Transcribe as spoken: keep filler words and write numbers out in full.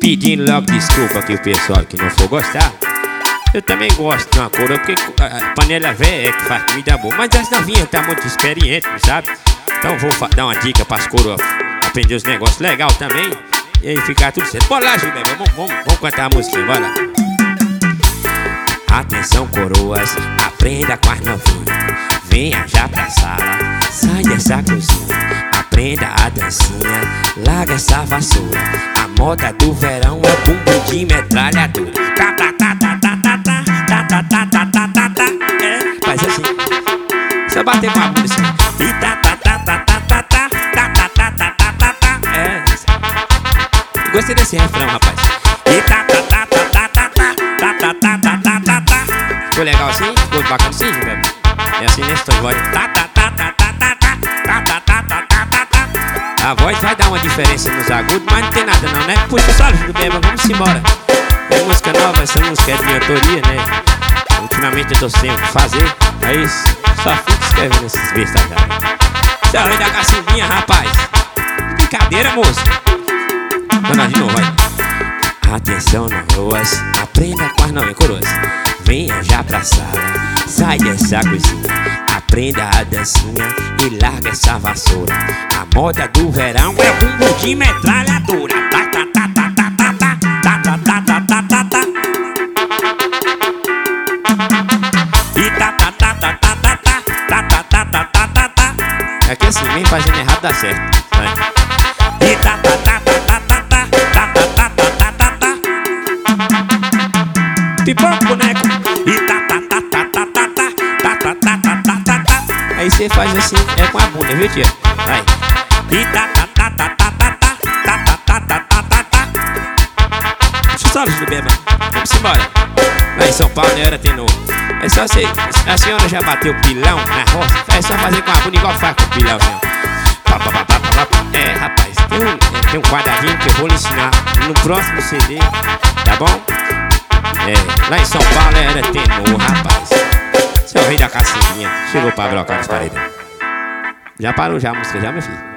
Pedindo logo desculpa aqui o pessoal que não for gostar. Eu também gosto de uma coroa, porque a panela velha é que faz comida boa. Mas as novinhas tá muito experientes, sabe? Então vou dar uma dica pras coroas aprender os negócios legais também. E aí ficar tudo certo. Bora lá, Gilberto, vamos, vamos, vamos cantar a musiquinha, bora lá. Atenção, coroas, aprenda com as novinhas. Venha já pra sala, sai dessa cozinha. Aprenda a dancinha, larga essa vassoura. A moda do verão é bumbum de metralhadora. Tá, tá, tá, tá, tá, tá, tá, tá, tá, tá, tá, tá, tá, tá. É, faz assim. Só bater com a bunda assim. E tá, tá, tá, tá, tá, tá, tá, tá, tá, tá, tá, tá, tá, tá. É. Gostei desse refrão, rapaz. E tá, tá, tá, tá, tá, tá, tá, tá, tá, tá, tá, tá, tá, tá. Ficou legal assim? Ficou bacana assim, Gilberto? É assim, né? Estou igual. Tá, tá, tá, tá, tá, tá, tá, tá, tá, tá, tá, tá, tá, tá. A voz vai dar uma diferença nos agudos, mas não tem nada não, né? Puxa só, Gilberto, vamos embora. É música nova, essa música é de minha autoria, né? Ultimamente eu tô sem o que fazer, aí só fico escrevendo esses bestas já. Você é o rei da cacimbinha, rapaz. Brincadeira, moço. Vamos de novo, vai. Atenção, coroas, aprenda com as novinhas, coroas. Venha já pra sala, sai dessa cozinha. Aprenda a dancinha e larga essa vassoura. A moda do verão é bumbum de metralhadora. Tá, tá, tá, tá, tá, tá, tá, tá, tá, tá, tá, tá, tá, tá. E tá, tá, tá, tá, tá, tá, tá, tá, tá, tá, tá, tá, tá, tá. É que assim, vem fazendo errado dá certo. Vai. E tá, tá, tá, tá, tá, tá, tá, tá, tá, tá, tá, tá, tá, tá. Pipoca, boneco. E tá, tá, tá, tá, tá, tá, tá, tá, tá, tá, tá, tá, tá, tá. Aí você faz assim, é com a bunda, viu, tia? Vai. E tá, tá, tá, tá, tá, tá, tá, tá, tá, tá, tá, tá, tá, tá. Deixa eu só, Gilberto. Vamos embora. Lá em São Paulo, né, era tenor. É só você, a senhora já bateu pilão na roça. É só fazer com a bunda igual faz com o pilão, senhor. Pá, pá, pá, pá, pá, pá. É, rapaz, tem um, tem um quadradinho que eu vou lhe ensinar no próximo C D, tá bom? É, lá em São Paulo era tenor, rapaz. Você é o rei da cacimbinha. Chegou pra brocar nas paredes. Já parou já a música, já, meu filho?